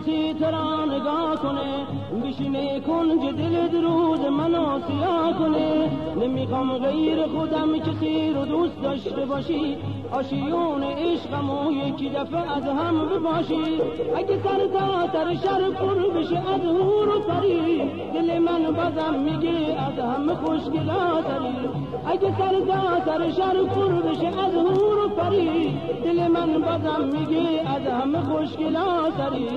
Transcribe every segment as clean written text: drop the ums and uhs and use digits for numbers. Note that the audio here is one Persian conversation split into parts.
کسی ترا نگاه کنه، بشینه کنج دل روز منو سیاه کنه. نمیخوام غیر خودم کسی رو دوست داشته باشی، آشیون عشقمو یکی دفعه از هم بپاشی. اگه سر تا سر شر پر بشه از هور و پری، دل من بازم میگه از هم خوشگلاتری. اگه سر تا سر شر پر بشه از هور و پری، دل من بازم میگه از هم خوشگلاتری.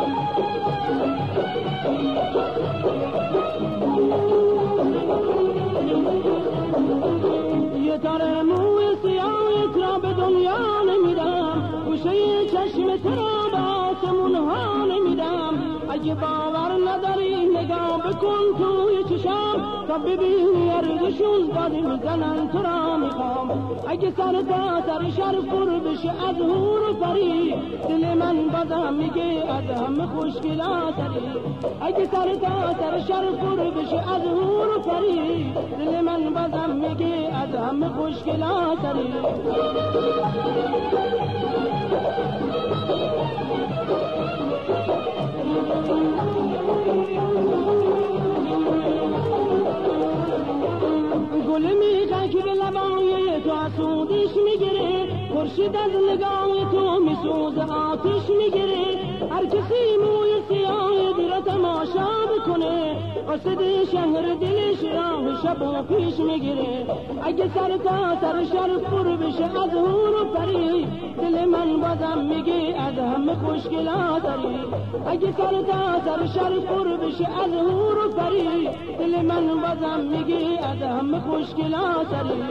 یه تار موی سیاهت را به دنیا نمیدم، گوشه چشم ترا به آسمون ها نمیدم. اگه باور نداری نگاه بکن توی چشام، تا ببینی اردشون داری میزنن تو را میخوام. اگه سر تا سر شر پر بشه از هور و پری، دل من بازم میگه از همه خوشگلاتری. اگه سر تا سر شر پر بشه از هور و پری، دل من بازم میگه از همه خوشگلاتری. گل میخواه که به لبای تو اسودش میگیره، خورشید از نگاه تو میسوز آتش میگیره. هر کسی موی سیاه را تماشا بکنه، قصد شهر دلش راه شب و پیش میگیره. اگه سر تا سر شر پر بشه از هور و پری، دل من بازم میگه از همه خوشگلاتری. اگه سر تا سر شر پر بشه از هور و پری، دل من بازم میگه از همه خوشگلاتری.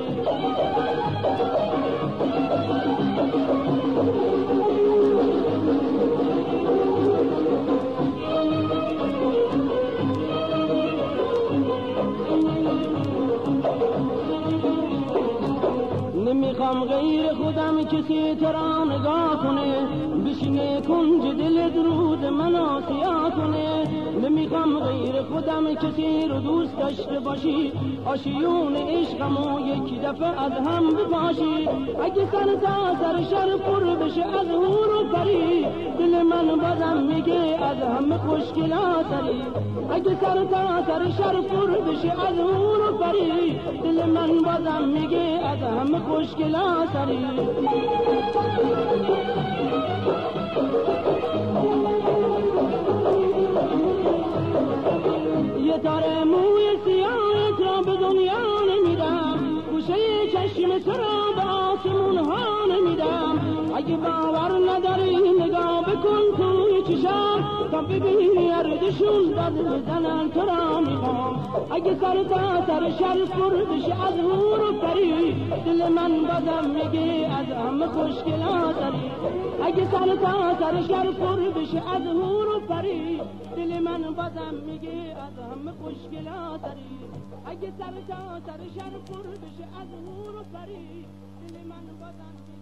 نمیخوام غیر خودم کسی ترا نگاه کنه، بشینه کنج دل درود منو سیاه کنه. نمیخوام غیر خودم کسی رو دوست داشته باشی، آشیون عشقمو یکی دفعه از هم بپاشی. اگه سر تا سر شر پر بشه از هور و پری، دل من بازم میگه از همه خوشگلاتری. اگه سر تا سر شر پر بشه از هور و پری، دل من بازم میگه از همه خوشگلاتری. یه تار موی سیاهت را به دنیا نمیدم، گوشه چشم ترا به آسمون ها نمیدم. اگه باور نداری نگاه بکن توی چشام، تا ببینی اردشون بد میزنن تو را میخوام. اگه سر تا سر شر پر بشه از هور و پری، دل من بازم میگه از همه خوشگلاتری. اگه سر تا سر شر پر بشه از هور و پری، دل من بازم میگه از همه خوشگلاتری. اگه سر تا سر شر پر بشه از هور و پری، دل من بازم